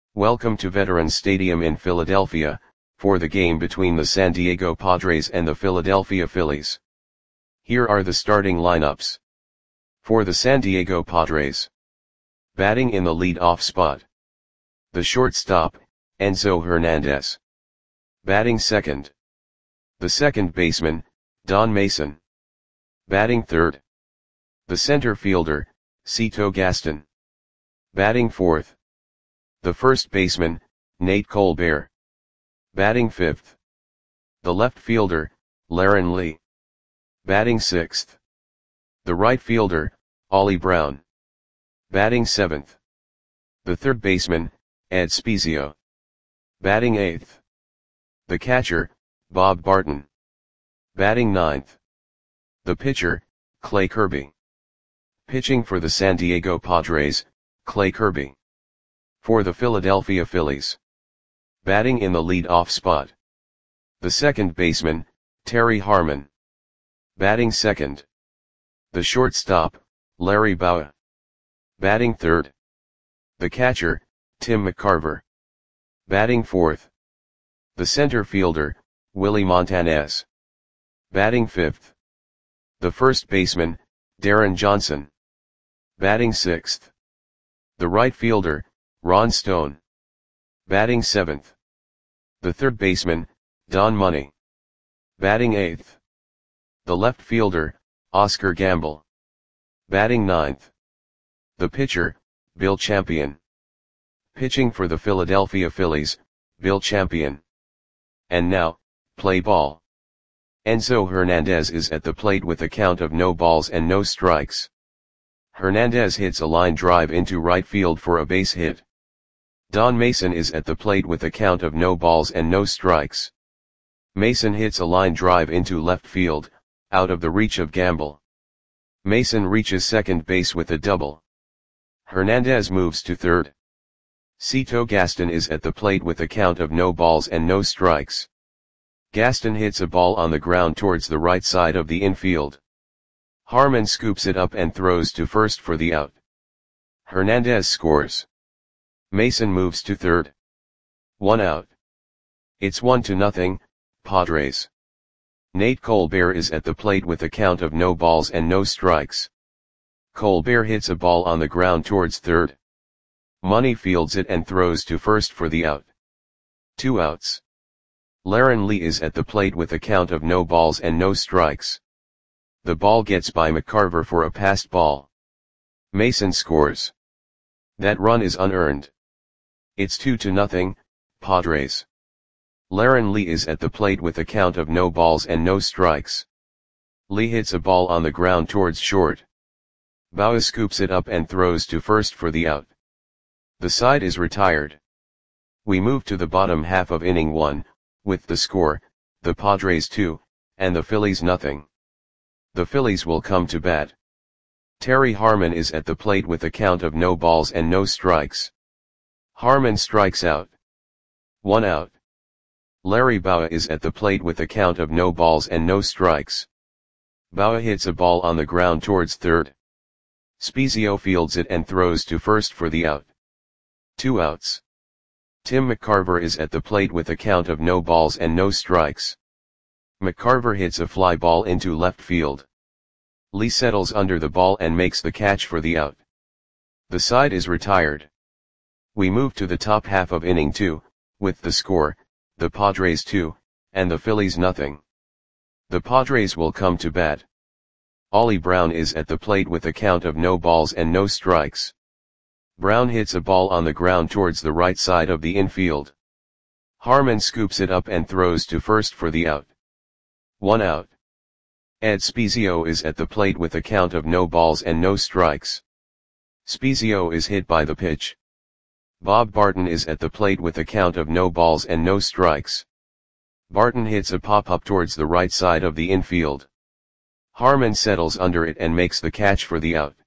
Welcome to Veterans Stadium in Philadelphia, for the game between the San Diego Padres and the Philadelphia Phillies. Here are the starting lineups. For the San Diego Padres. Batting in the lead-off spot. The shortstop, Enzo Hernandez. Batting second. The second baseman, Don Mason. Batting third. The center fielder, Cito Gaston. Batting fourth. The first baseman, Nate Colbert. Batting fifth. The left fielder, Laren Lee. Batting sixth. The right fielder, Ollie Brown. Batting seventh. The third baseman, Ed Spezio. Batting eighth. The catcher, Bob Barton. Batting ninth. The pitcher, Clay Kirby. Pitching for the San Diego Padres, Clay Kirby. For the Philadelphia Phillies. Batting in the lead-off spot. The second baseman, Terry Harmon. Batting second. The shortstop, Larry Bowa. Batting third. The catcher, Tim McCarver. Batting fourth. The center fielder, Willie Montanez. Batting fifth. The first baseman, Darren Johnson. Batting sixth. The right fielder, Ron Stone. Batting seventh. The third baseman, Don Money. Batting eighth. The left fielder, Oscar Gamble. Batting ninth. The pitcher, Bill Champion. Pitching for the Philadelphia Phillies, Bill Champion. And now, play ball. Enzo Hernandez is at the plate with a count of no balls and no strikes. Hernandez hits a line drive into right field for a base hit. Don Mason is at the plate with a count of no balls and no strikes. Mason hits a line drive into left field, out of the reach of Gamble. Mason reaches second base with a double. Hernandez moves to third. Cito Gaston is at the plate with a count of no balls and no strikes. Gaston hits a ball on the ground towards the right side of the infield. Harmon scoops it up and throws to first for the out. Hernandez scores. Mason moves to third. 1 out. It's 1-0, Padres. Nate Colbert is at the plate with a count of no balls and no strikes. Colbert hits a ball on the ground towards third. Money fields it and throws to first for the out. 2 outs. Laren Lee is at the plate with a count of no balls and no strikes. The ball gets by McCarver for a passed ball. Mason scores. That run is unearned. It's 2-0, Padres. Laren Lee is at the plate with a count of no balls and no strikes. Lee hits a ball on the ground towards short. Bowa scoops it up and throws to first for the out. The side is retired. We move to the bottom half of inning 1, with the score, the Padres 2, and the Phillies nothing. The Phillies will come to bat. Terry Harmon is at the plate with a count of no balls and no strikes. Harmon strikes out. 1 out. Larry Bowa is at the plate with a count of no balls and no strikes. Bowa hits a ball on the ground towards third. Spezio fields it and throws to first for the out. 2 outs. Tim McCarver is at the plate with a count of no balls and no strikes. McCarver hits a fly ball into left field. Lee settles under the ball and makes the catch for the out. The side is retired. We move to the top half of inning 2, with the score, the Padres 2, and the Phillies nothing. The Padres will come to bat. Ollie Brown is at the plate with a count of no balls and no strikes. Brown hits a ball on the ground towards the right side of the infield. Harmon scoops it up and throws to first for the out. 1 out. Ed Spezio is at the plate with a count of no balls and no strikes. Spezio is hit by the pitch. Bob Barton is at the plate with a count of no balls and no strikes. Barton hits a pop-up towards the right side of the infield. Harmon settles under it and makes the catch for the out.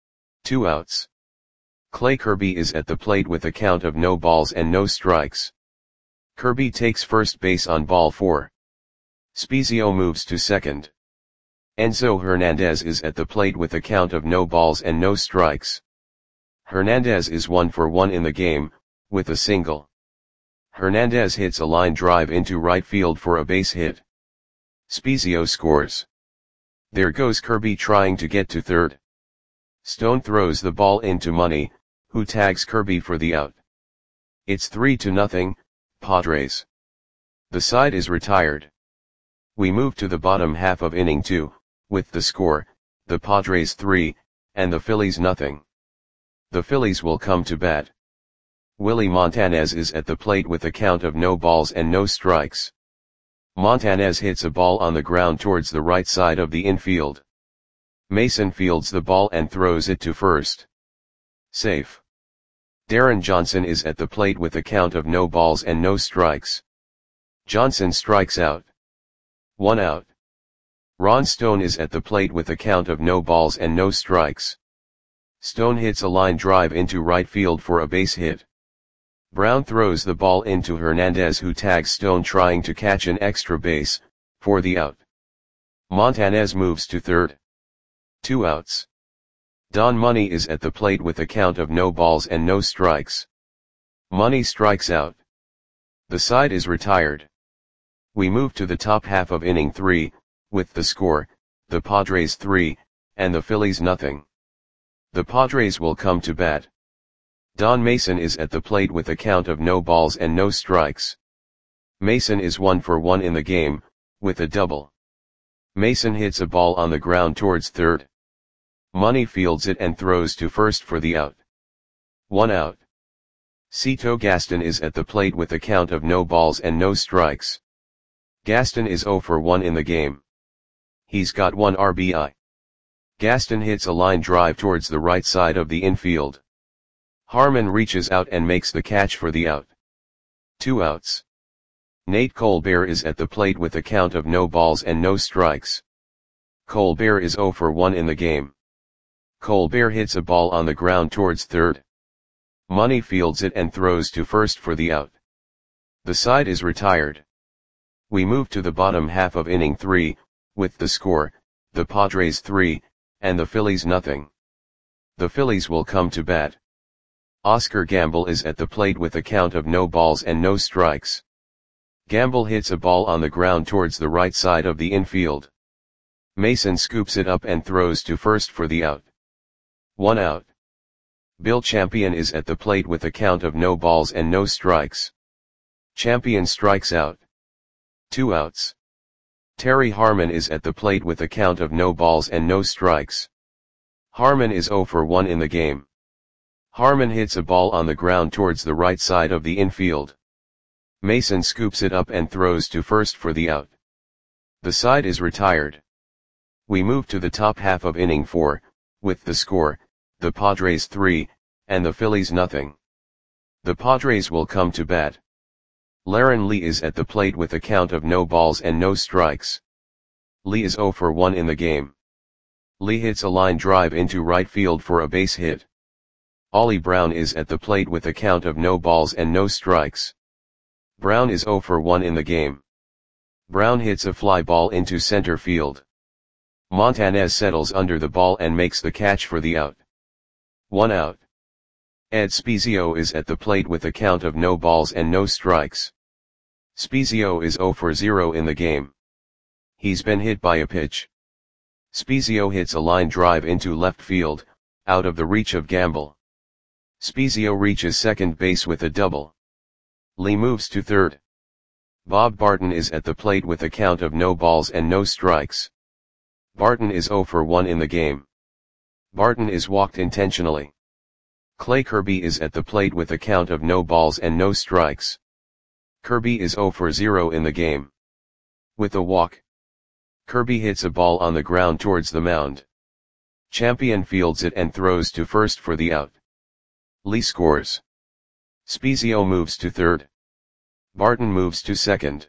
2 outs. Clay Kirby is at the plate with a count of no balls and no strikes. Kirby takes first base on ball 4. Spezio moves to second. Enzo Hernandez is at the plate with a count of no balls and no strikes. Hernandez is 1 for 1 in the game, with a single. Hernandez hits a line drive into right field for a base hit. Spezio scores. There goes Kirby trying to get to third. Stone throws the ball into Money, who tags Kirby for the out. It's 3-0, Padres. The side is retired. We move to the bottom half of inning 2, with the score, the Padres 3, and the Phillies nothing. The Phillies will come to bat. Willie Montanez is at the plate with a count of no balls and no strikes. Montanez hits a ball on the ground towards the right side of the infield. Mason fields the ball and throws it to first. Safe. Darren Johnson is at the plate with a count of no balls and no strikes. Johnson strikes out. 1 out. Ron Stone is at the plate with a count of no balls and no strikes. Stone hits a line drive into right field for a base hit. Brown throws the ball into Hernandez, who tags Stone trying to catch an extra base, for the out. Montanez moves to third. 2 outs. Don Money is at the plate with a count of no balls and no strikes. Money strikes out. The side is retired. We move to the top half of inning 3, with the score, the Padres 3, and the Phillies nothing. The Padres will come to bat. Don Mason is at the plate with a count of no balls and no strikes. Mason is 1 for 1 in the game, with a double. Mason hits a ball on the ground towards third. Money fields it and throws to first for the out. 1 out. Cito Gaston is at the plate with a count of no balls and no strikes. Gaston is 0 for 1 in the game. He's got 1 RBI. Gaston hits a line drive towards the right side of the infield. Harmon reaches out and makes the catch for the out. 2 outs. Nate Colbert is at the plate with a count of no balls and no strikes. Colbert is 0 for 1 in the game. Colbert hits a ball on the ground towards third. Money fields it and throws to first for the out. The side is retired. We move to the bottom half of inning 3, with the score, the Padres 3, and the Phillies nothing. The Phillies will come to bat. Oscar Gamble is at the plate with a count of no balls and no strikes. Gamble hits a ball on the ground towards the right side of the infield. Mason scoops it up and throws to first for the out. 1 out. Bill Champion is at the plate with a count of no balls and no strikes. Champion strikes out. 2 outs. Terry Harmon is at the plate with a count of no balls and no strikes. Harmon is 0 for 1 in the game. Harmon hits a ball on the ground towards the right side of the infield. Mason scoops it up and throws to first for the out. The side is retired. We move to the top half of inning 4, with the score, the Padres 3, and the Phillies nothing. The Padres will come to bat. Laren Lee is at the plate with a count of no balls and no strikes. Lee is 0 for 1 in the game. Lee hits a line drive into right field for a base hit. Ollie Brown is at the plate with a count of no balls and no strikes. Brown is 0 for 1 in the game. Brown hits a fly ball into center field. Montanez settles under the ball and makes the catch for the out. 1 out. Ed Spezio is at the plate with a count of no balls and no strikes. Spezio is 0 for 0 in the game. He's been hit by a pitch. Spezio hits a line drive into left field, out of the reach of Gamble. Spezio reaches second base with a double. Lee moves to third. Bob Barton is at the plate with a count of no balls and no strikes. Barton is 0 for 1 in the game. Barton is walked intentionally. Clay Kirby is at the plate with a count of no balls and no strikes. Kirby is 0 for 0 in the game. With a walk. Kirby hits a ball on the ground towards the mound. Champion fields it and throws to first for the out. Lee scores. Spezio moves to third. Barton moves to second.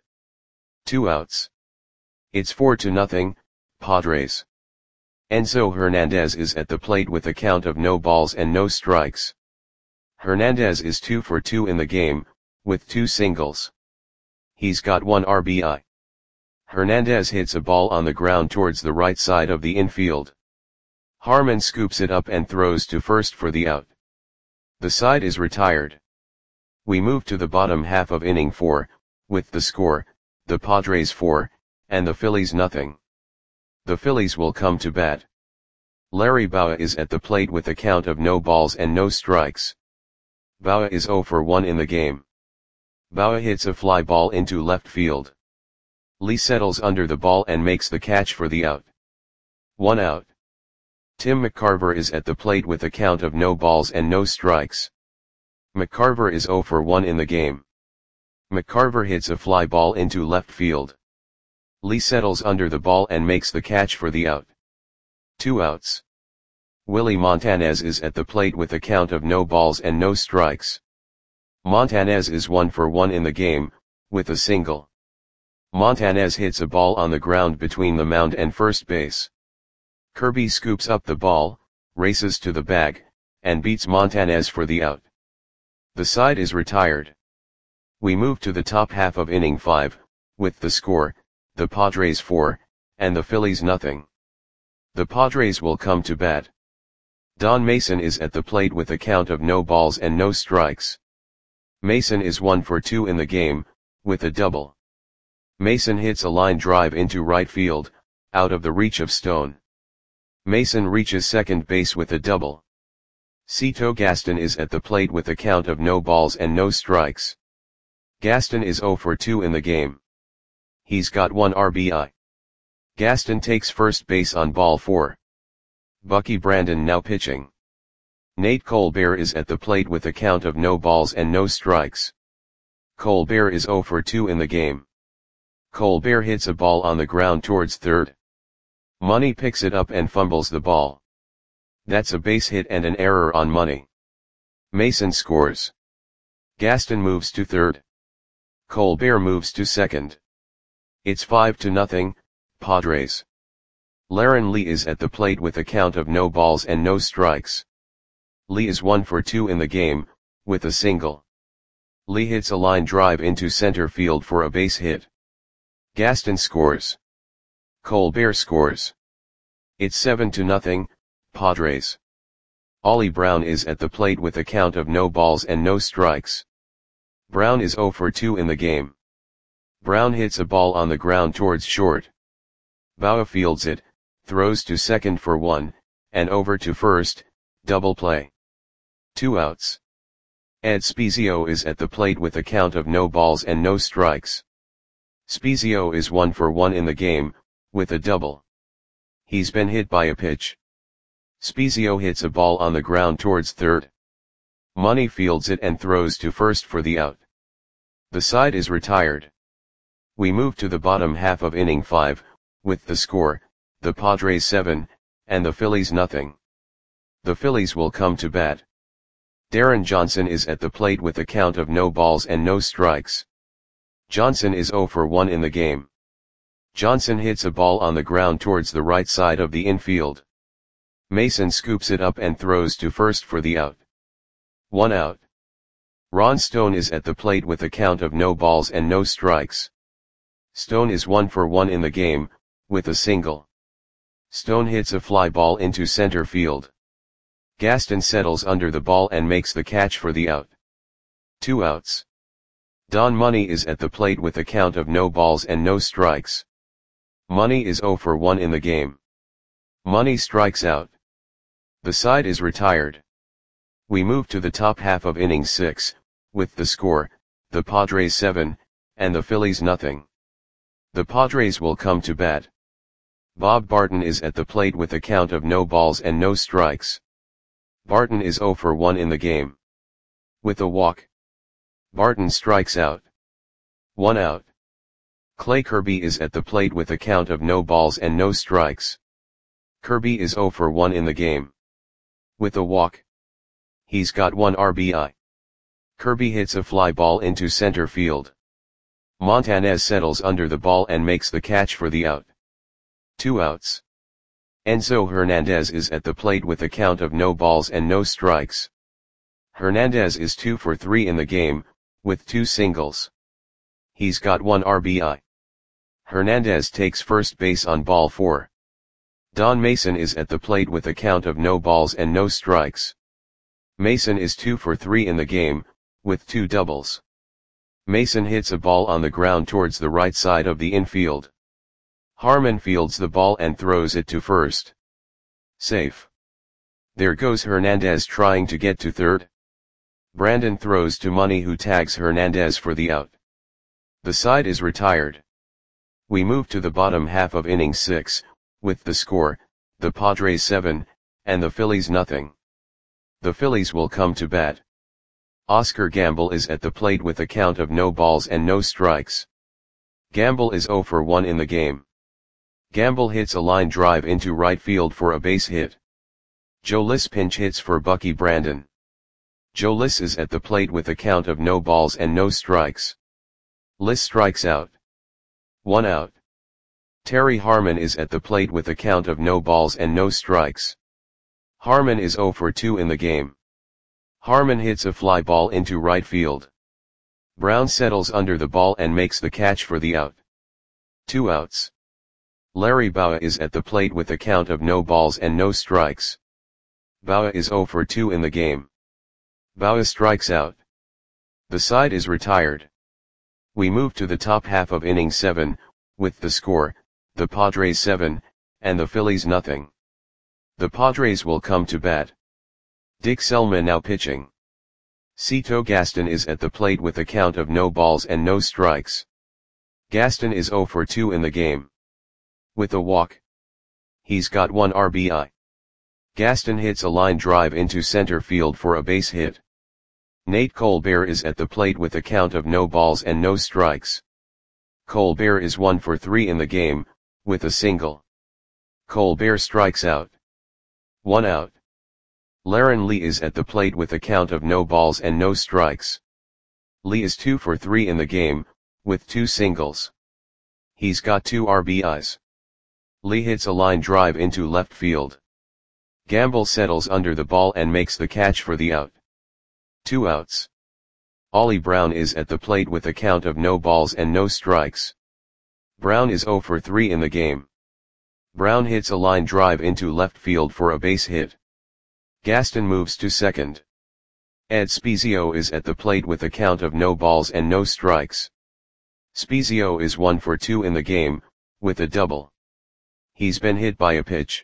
2 outs. It's 4-0, Padres. Enzo Hernandez is at the plate with a count of no balls and no strikes. Hernandez is 2 for 2 in the game, with 2 singles. He's got 1 RBI. Hernandez hits a ball on the ground towards the right side of the infield. Harmon scoops it up and throws to first for the out. The side is retired. We move to the bottom half of inning 4, with the score, the Padres 4, and the Phillies nothing. The Phillies will come to bat. Larry Bowa is at the plate with a count of no balls and no strikes. Bowa is 0 for 1 in the game. Bowa hits a fly ball into left field. Lee settles under the ball and makes the catch for the out. 1 out. Tim McCarver is at the plate with a count of no balls and no strikes. McCarver is 0 for 1 in the game. McCarver hits a fly ball into left field. Lee settles under the ball and makes the catch for the out. 2 outs. Willie Montanez is at the plate with a count of no balls and no strikes. Montanez is 1 for 1 in the game, with a single. Montanez hits a ball on the ground between the mound and first base. Kirby scoops up the ball, races to the bag, and beats Montanez for the out. The side is retired. We move to the top half of inning 5, with the score, the Padres 4, and the Phillies nothing. The Padres will come to bat. Don Mason is at the plate with a count of no balls and no strikes. Mason is 1 for 2 in the game, with a double. Mason hits a line drive into right field, out of the reach of Stone. Mason reaches second base with a double. Cito Gaston is at the plate with a count of no balls and no strikes. Gaston is 0 for 2 in the game. He's got 1 RBI. Gaston takes first base on ball 4. Bucky Brandon now pitching. Nate Colbert is at the plate with a count of no balls and no strikes. Colbert is 0 for 2 in the game. Colbert hits a ball on the ground towards third. Money picks it up and fumbles the ball. That's a base hit and an error on Money. Mason scores. Gaston moves to third. Colbert moves to second. It's 5-0, Padres. Laren Lee is at the plate with a count of no balls and no strikes. Lee is 1 for 2 in the game, with a single. Lee hits a line drive into center field for a base hit. Gaston scores. Colbert scores. It's 7-0, Padres. Ollie Brown is at the plate with a count of no balls and no strikes. Brown is 0 for 2 in the game. Brown hits a ball on the ground towards short. Bowa fields it, throws to second for 1, and over to first, double play. 2 outs. Ed Spezio is at the plate with a count of no balls and no strikes. Spezio is 1 for 1 in the game, with a double. He's been hit by a pitch. Spezio hits a ball on the ground towards third. Money fields it and throws to first for the out. The side is retired. We move to the bottom half of inning 5, with the score, the Padres 7, and the Phillies nothing. The Phillies will come to bat. Darren Johnson is at the plate with a count of no balls and no strikes. Johnson is 0 for 1 in the game. Johnson hits a ball on the ground towards the right side of the infield. Mason scoops it up and throws to first for the out. 1 out. Ron Stone is at the plate with a count of no balls and no strikes. Stone is 1 for 1 in the game, with a single. Stone hits a fly ball into center field. Gaston settles under the ball and makes the catch for the out. 2 outs. Don Money is at the plate with a count of no balls and no strikes. Money is 0 for 1 in the game. Money strikes out. The side is retired. We move to the top half of inning 6, with the score, the Padres 7, and the Phillies nothing. The Padres will come to bat. Bob Barton is at the plate with a count of no balls and no strikes. Barton is 0 for 1 in the game. With a walk. Barton strikes out. 1 out. Clay Kirby is at the plate with a count of no balls and no strikes. Kirby is 0 for 1 in the game. With a walk. He's got 1 RBI. Kirby hits a fly ball into center field. Montanez settles under the ball and makes the catch for the out. 2 outs. Enzo Hernandez is at the plate with a count of no balls and no strikes. Hernandez is 2 for 3 in the game, with 2 singles. He's got 1 RBI. Hernandez takes first base on ball 4. Don Mason is at the plate with a count of no balls and no strikes. Mason is 2 for 3 in the game, with 2 doubles. Mason hits a ball on the ground towards the right side of the infield. Harman fields the ball and throws it to first. Safe. There goes Hernandez trying to get to third. Brandon throws to Money, who tags Hernandez for the out. The side is retired. We move to the bottom half of inning 6, with the score, the Padres 7, and the Phillies nothing. The Phillies will come to bat. Oscar Gamble is at the plate with a count of no balls and no strikes. Gamble is 0 for 1 in the game. Gamble hits a line drive into right field for a base hit. Joe Liss pinch hits for Bucky Brandon. Joe Liss is at the plate with a count of no balls and no strikes. Liss strikes out. 1 out. Terry Harmon is at the plate with a count of no balls and no strikes. Harmon is 0 for 2 in the game. Harmon hits a fly ball into right field. Brown settles under the ball and makes the catch for the out. 2 outs. Larry Bowa is at the plate with a count of no balls and no strikes. Bowa is 0 for 2 in the game. Bowa strikes out. The side is retired. We move to the top half of inning 7, with the score, the Padres 7, and the Phillies nothing. The Padres will come to bat. Dick Selma now pitching. Cito Gaston is at the plate with a count of no balls and no strikes. Gaston is 0 for 2 in the game. With a walk. He's got 1 RBI. Gaston hits a line drive into center field for a base hit. Nate Colbert is at the plate with a count of no balls and no strikes. Colbert is 1 for 3 in the game, with a single. Colbert strikes out. 1 out. Laren Lee is at the plate with a count of no balls and no strikes. Lee is 2 for 3 in the game, with 2 singles. He's got 2 RBIs. Lee hits a line drive into left field. Gamble settles under the ball and makes the catch for the out. 2 outs. Ollie Brown is at the plate with a count of no balls and no strikes. Brown is 0 for 3 in the game. Brown hits a line drive into left field for a base hit. Gaston moves to second. Ed Spezio is at the plate with a count of no balls and no strikes. Spezio is 1 for 2 in the game, with a double. He's been hit by a pitch.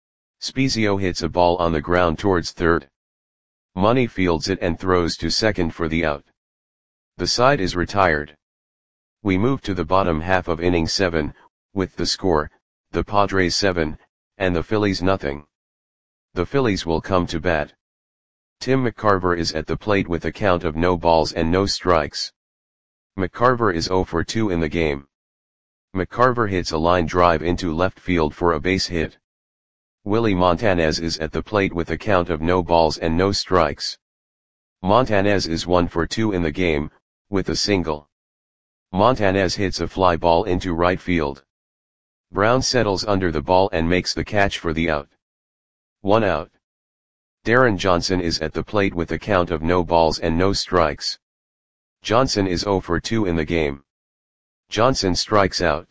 Spezio hits a ball on the ground towards third. Money fields it and throws to second for the out. The side is retired. We move to the bottom half of inning 7, with the score, the Padres 7, and the Phillies nothing. The Phillies will come to bat. Tim McCarver is at the plate with a count of no balls and no strikes. McCarver is 0 for 2 in the game. McCarver hits a line drive into left field for a base hit. Willie Montanez is at the plate with a count of no balls and no strikes. Montanez is 1 for 2 in the game, with a single. Montanez hits a fly ball into right field. Brown settles under the ball and makes the catch for the out. 1 out. Darren Johnson is at the plate with a count of no balls and no strikes. Johnson is 0 for 2 in the game. Johnson strikes out.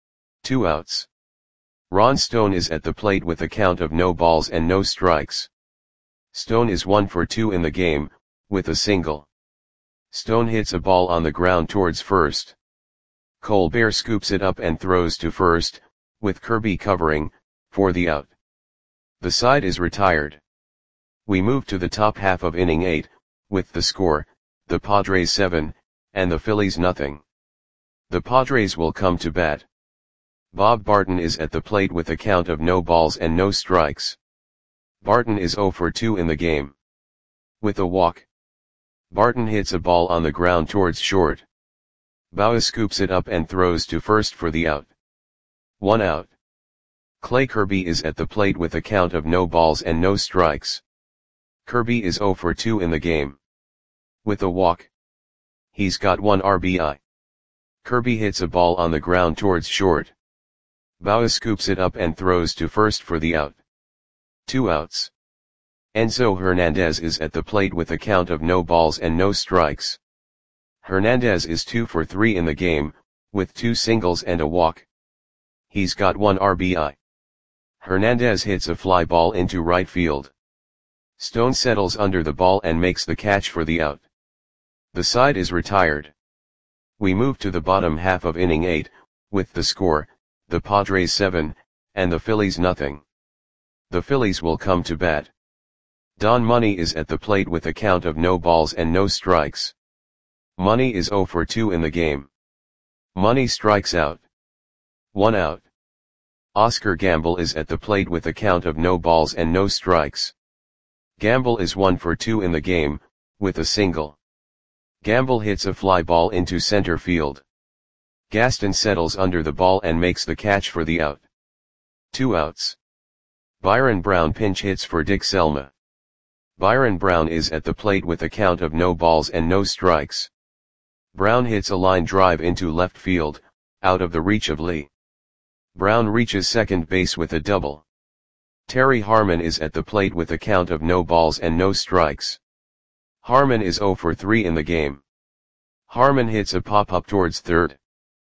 2 outs. Ron Stone is at the plate with a count of no balls and no strikes. Stone is 1 for 2 in the game, with a single. Stone hits a ball on the ground towards first. Colbert scoops it up and throws to first, with Kirby covering, for the out. The side is retired. We move to the top half of inning 8, with the score, the Padres 7, and the Phillies nothing. The Padres will come to bat. Bob Barton is at the plate with a count of no balls and no strikes. Barton is 0 for 2 in the game. With a walk. Barton hits a ball on the ground towards short. Bowa scoops it up and throws to first for the out. 1 out. Clay Kirby is at the plate with a count of no balls and no strikes. Kirby is 0 for 2 in the game. With a walk. He's got 1 RBI. Kirby hits a ball on the ground towards short. Bowa scoops it up and throws to first for the out. 2 outs. Enzo Hernandez is at the plate with a count of no balls and no strikes. Hernandez is 2 for 3 in the game, with 2 singles and a walk. He's got 1 RBI. Hernandez hits a fly ball into right field. Stone settles under the ball and makes the catch for the out. The side is retired. We move to the bottom half of inning 8, with the score, the Padres 7, and the Phillies nothing. The Phillies will come to bat. Don Money is at the plate with a count of no balls and no strikes. Money is 0 for 2 in the game. Money strikes out. 1 out. Oscar Gamble is at the plate with a count of no balls and no strikes. Gamble is 1 for 2 in the game, with a single. Gamble hits a fly ball into center field. Gaston settles under the ball and makes the catch for the out. 2 outs. Byron Brown pinch hits for Dick Selma. Byron Brown is at the plate with a count of no balls and no strikes. Brown hits a line drive into left field, out of the reach of Lee. Brown reaches second base with a double. Terry Harmon is at the plate with a count of no balls and no strikes. Harmon is 0 for 3 in the game. Harmon hits a pop-up towards third.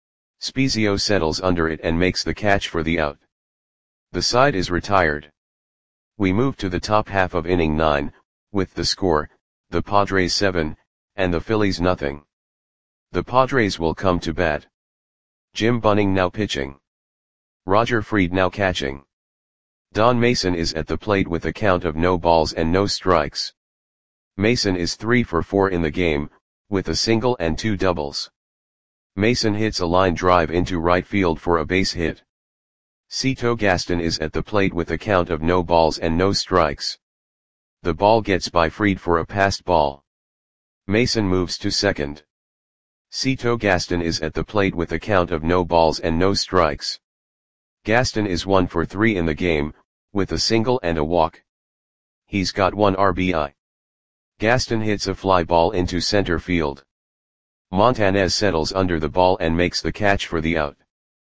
Spezio settles under it and makes the catch for the out. The side is retired. We move to the top half of inning 9, with the score, the Padres 7, and the Phillies nothing. The Padres will come to bat. Jim Bunning now pitching. Roger Freed now catching. Don Mason is at the plate with a count of no balls and no strikes. Mason is 3 for 4 in the game, with a single and 2 doubles. Mason hits a line drive into right field for a base hit. Cito Gaston is at the plate with a count of no balls and no strikes. The ball gets by Freed for a passed ball. Mason moves to second. Cito Gaston is at the plate with a count of no balls and no strikes. Gaston is 1 for 3 in the game, with a single and a walk. He's got 1 RBI. Gaston hits a fly ball into center field. Montanez settles under the ball and makes the catch for the out.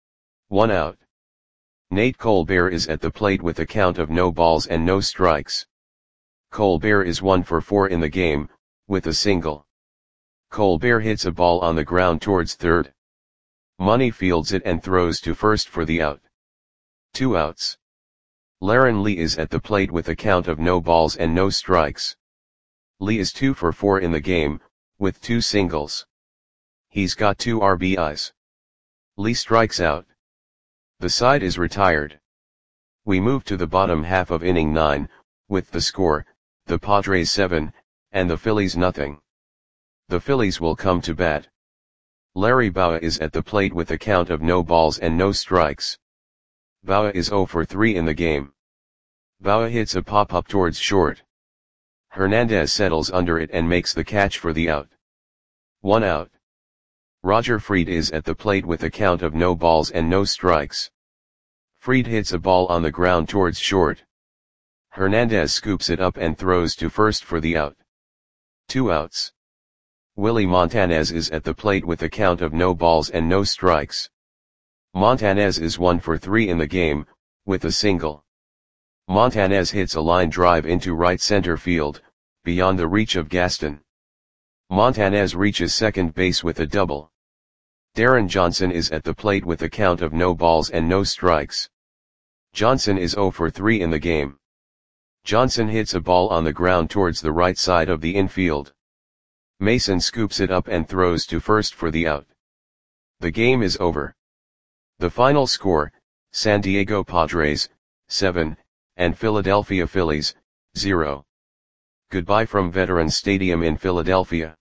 1 out. Nate Colbert is at the plate with a count of no balls and no strikes. Colbert is 1 for 4 in the game, with a single. Colbert hits a ball on the ground towards third. Money fields it and throws to first for the out. 2 outs. Laren Lee is at the plate with a count of no balls and no strikes. Lee is 2 for 4 in the game, with 2 singles. He's got 2 RBIs. Lee strikes out. The side is retired. We move to the bottom half of inning 9, with the score, the Padres 7, and the Phillies nothing. The Phillies will come to bat. Larry Bowa is at the plate with a count of no balls and no strikes. Bowa is 0 for 3 in the game. Bowa hits a pop-up towards short. Hernandez settles under it and makes the catch for the out. 1 out. Roger Freed is at the plate with a count of no balls and no strikes. Freed hits a ball on the ground towards short. Hernandez scoops it up and throws to first for the out. 2 outs. Willie Montanez is at the plate with a count of no balls and no strikes. Montanez is 1 for 3 in the game, with a single. Montanez hits a line drive into right center field, beyond the reach of Gaston. Montanez reaches second base with a double. Darren Johnson is at the plate with a count of no balls and no strikes. Johnson is 0 for 3 in the game. Johnson hits a ball on the ground towards the right side of the infield. Mason scoops it up and throws to first for the out. The game is over. The final score, San Diego Padres, 7, and Philadelphia Phillies, 0. Goodbye from Veterans Stadium in Philadelphia.